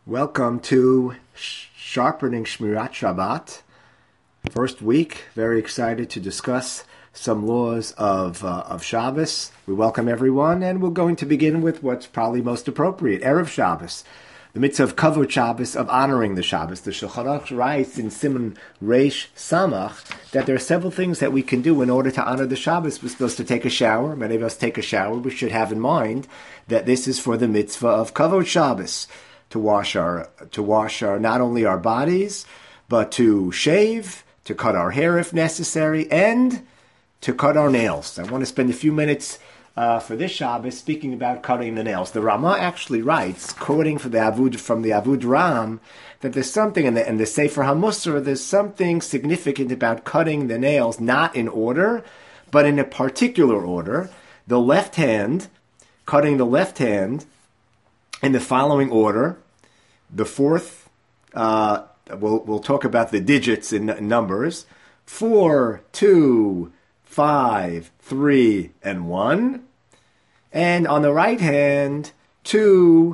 Welcome to Sharpening Shmirat Shabbat. First week, very excited to discuss some laws of Shabbos. We welcome everyone, and we're going to begin with what's probably most appropriate, Erev Shabbos, the mitzvah of Kavod Shabbos, of honoring the Shabbos. The Shulchan Aruch writes in Siman Reish Samach that there are several things that we can do in order to honor the Shabbos. We're supposed to take a shower. Many of us take a shower. We should have in mind that this is for the mitzvah of Kavod Shabbos, to wash our not only our bodies, but to shave, to cut our hair if necessary, and to cut our nails. I want to spend a few minutes for this Shabbos speaking about cutting the nails. The Rama actually writes, quoting from the Avud Ram, that there's something in the Sefer HaMusar, there's something significant about cutting the nails, not in order, but in a particular order. The left hand, cutting the left hand in the following order. The fourth, we'll talk about the digits in numbers: 4, 2, 5, 3, and 1. And on the right hand, 2,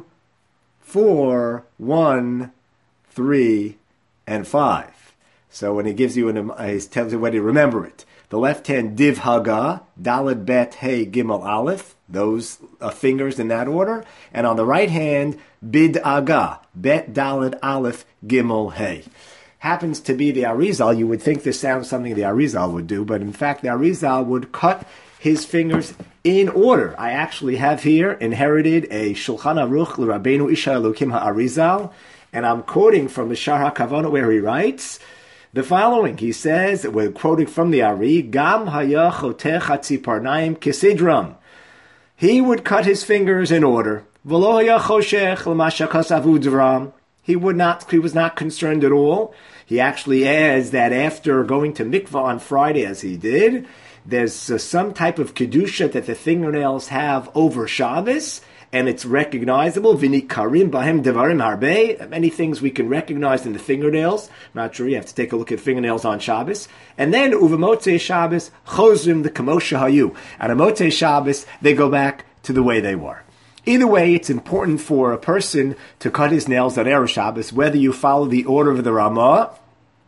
4, 1, 3, and 5. So when he gives you he tells you when to remember it. The left hand, Div Haga, Daled Bet Hey Gimel Aleph, those fingers in that order. And on the right hand, Bid Aga, Bet Daled Aleph Gimel Hey. Happens to be the Arizal. You would think this sounds something the Arizal would do, but in fact the Arizal would cut his fingers in order. I actually have here inherited a Shulchan Aruch L'Rabbeinu Isha Elokim HaArizal, and I'm quoting from the Shar HaKavanah where he writes the following. He says, we're quoting from the Ari, Gam haya chotech hatziparnaim kisidram. He would cut his fingers in order. V'lo haya choshech l'mashakas avud ram. He was not concerned at all. He actually adds that after going to mikvah on Friday, as he did, there's some type of kedusha that the fingernails have over Shabbos, and it's recognizable. V'nikarim bahem devarim harbe. Many things we can recognize in the fingernails. I'm not sure, you have to take a look at fingernails on Shabbos. And then uvemotzei Shabbos chozrim the kamosha hayu. And on Motzei Shabbos, they go back to the way they were. Either way, it's important for a person to cut his nails on Erev Shabbos, whether you follow the order of the Ramah,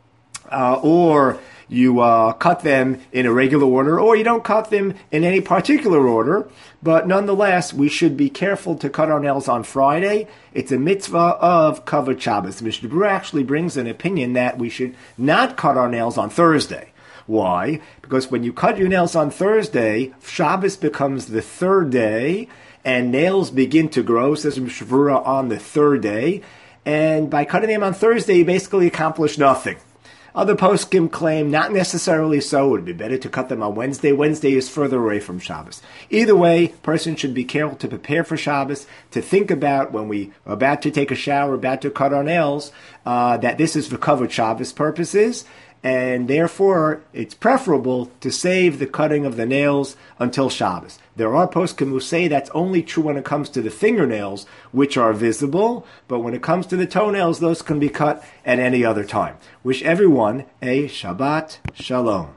or you cut them in a regular order, or you don't cut them in any particular order. But nonetheless, we should be careful to cut our nails on Friday. It's a mitzvah of Kavod Shabbos. Mishnah Berurah actually brings an opinion that we should not cut our nails on Thursday. Why? Because when you cut your nails on Thursday, Shabbos becomes the third day, and nails begin to grow, says Mishnah Berurah, on the third day. And by cutting them on Thursday, you basically accomplish nothing. Other poskim claim not necessarily so. It would be better to cut them on Wednesday. Wednesday is further away from Shabbos. Either way, person should be careful to prepare for Shabbos, to think about when we are about to take a shower, about to cut our nails, that this is for Kavod Shabbos purposes, and therefore it's preferable to save the cutting of the nails until Shabbos. There are poskim who say that's only true when it comes to the fingernails, which are visible, but when it comes to the toenails, those can be cut at any other time. Wish everyone a Shabbat Shalom.